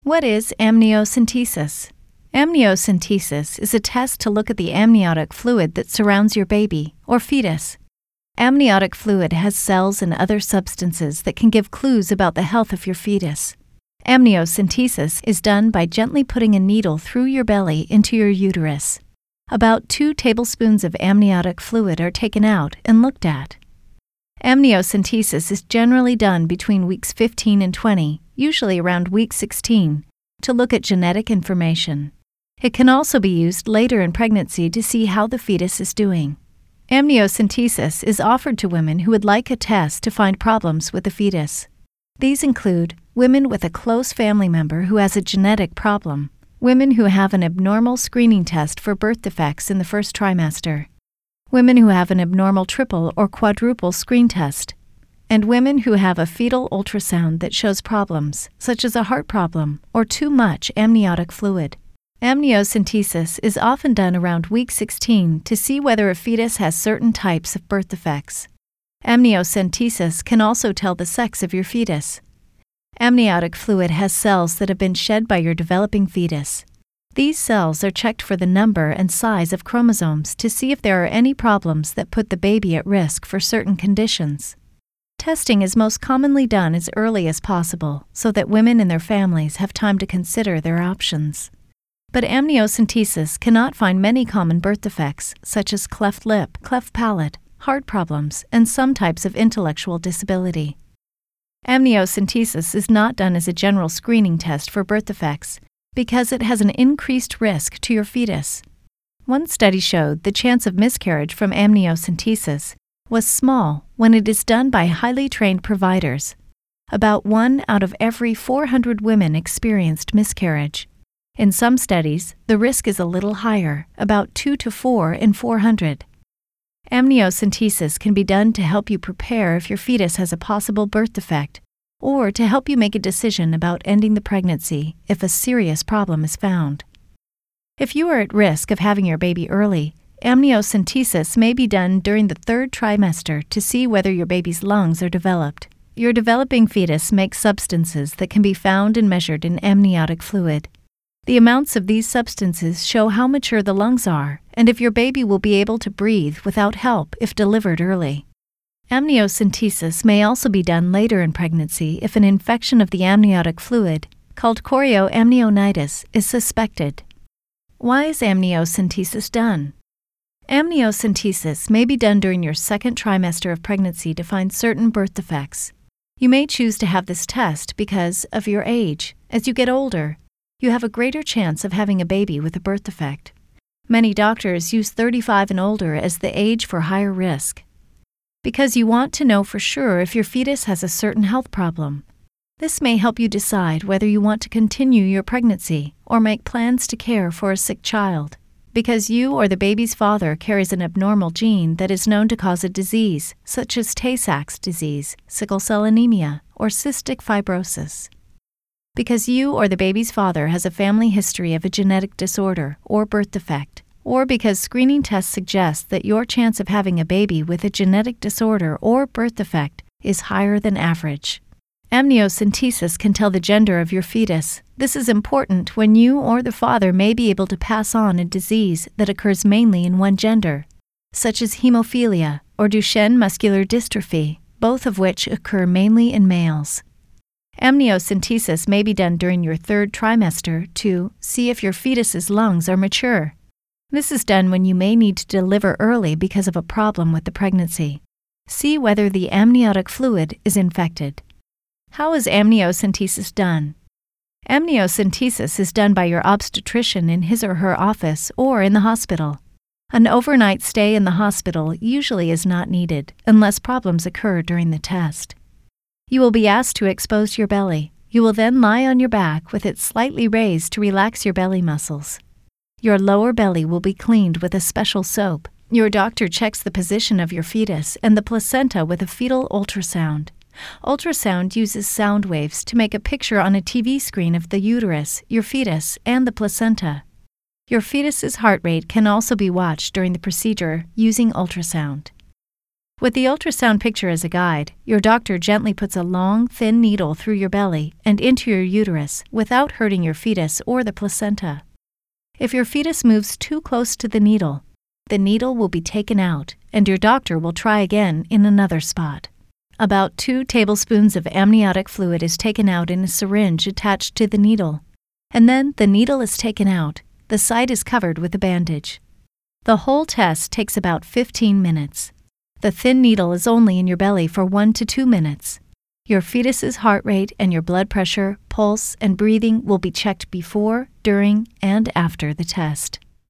What is amniocentesis? Amniocentesis is a test to look at the amniotic fluid that surrounds your baby, or fetus. Amniotic fluid has cells and other substances that can give clues about the health of your fetus. Amniocentesis is done by gently putting a needle through your belly into your uterus. About 2 tablespoons of amniotic fluid are taken out and looked at. Amniocentesis is generally done between weeks 15 and 20, usually around week 16, to look at genetic information. It can also be used later in pregnancy to see how the fetus is doing. Amniocentesis is offered to women who would like a test to find problems with the fetus. These include women with a close family member who has a genetic problem, women who have an abnormal screening test for birth defects in the first trimester, women who have an abnormal triple or quadruple screen test, and women who have a fetal ultrasound that shows problems, such as a heart problem or too much amniotic fluid. Amniocentesis is often done around week 16 to see whether a fetus has certain types of birth defects. Amniocentesis can also tell the sex of your fetus. Amniotic fluid has cells that have been shed by your developing fetus. These cells are checked for the number and size of chromosomes to see if there are any problems that put the baby at risk for certain conditions. Testing is most commonly done as early as possible so that women and their families have time to consider their options. But amniocentesis cannot find many common birth defects, such as cleft lip, cleft palate, heart problems, and some types of intellectual disability. Amniocentesis is not done as a general screening test for birth defects because it has an increased risk to your fetus. One study showed the chance of miscarriage from amniocentesis was small when it is done by highly trained providers. About 1 out of every 400 women experienced miscarriage. In some studies, the risk is a little higher, about 2 to 4 in 400. Amniocentesis can be done to help you prepare if your fetus has a possible birth defect, or to help you make a decision about ending the pregnancy if a serious problem is found. If you are at risk of having your baby early, amniocentesis may be done during the 3rd trimester to see whether your baby's lungs are developed. Your developing fetus makes substances that can be found and measured in amniotic fluid. The amounts of these substances show how mature the lungs are and if your baby will be able to breathe without help if delivered early. Amniocentesis may also be done later in pregnancy if an infection of the amniotic fluid, called chorioamnionitis, is suspected. Why is amniocentesis done? Amniocentesis may be done during your 2nd trimester of pregnancy to find certain birth defects. You may choose to have this test because of your age. As you get older, you have a greater chance of having a baby with a birth defect. Many doctors use 35 and older as the age for higher risk, because you want to know for sure if your fetus has a certain health problem. This may help you decide whether you want to continue your pregnancy or make plans to care for a sick child, because you or the baby's father carries an abnormal gene that is known to cause a disease, such as Tay-Sachs disease, sickle cell anemia, or cystic fibrosis. Because you or the baby's father has a family history of a genetic disorder or birth defect, or because screening tests suggest that your chance of having a baby with a genetic disorder or birth defect is higher than average. Amniocentesis can tell the gender of your fetus. This is important when you or the father may be able to pass on a disease that occurs mainly in one gender, such as hemophilia or Duchenne muscular dystrophy, both of which occur mainly in males. Amniocentesis may be done during your 3rd trimester to see if your fetus's lungs are mature. This is done when you may need to deliver early because of a problem with the pregnancy. See whether the amniotic fluid is infected. How is amniocentesis done? Amniocentesis is done by your obstetrician in his or her office or in the hospital. An overnight stay in the hospital usually is not needed unless problems occur during the test. You will be asked to expose your belly. You will then lie on your back with it slightly raised to relax your belly muscles. Your lower belly will be cleaned with a special soap. Your doctor checks the position of your fetus and the placenta with a fetal ultrasound. Ultrasound uses sound waves to make a picture on a TV screen of the uterus, your fetus, and the placenta. Your fetus's heart rate can also be watched during the procedure using ultrasound. With the ultrasound picture as a guide, your doctor gently puts a long, thin needle through your belly and into your uterus without hurting your fetus or the placenta. If your fetus moves too close to the needle will be taken out, and your doctor will try again in another spot. About 2 tablespoons of amniotic fluid is taken out in a syringe attached to the needle, and then the needle is taken out. The site is covered with a bandage. The whole test takes about 15 minutes. The thin needle is only in your belly for 1 to 2 minutes. Your fetus's heart rate and your blood pressure, pulse, and breathing will be checked before, during, and after the test.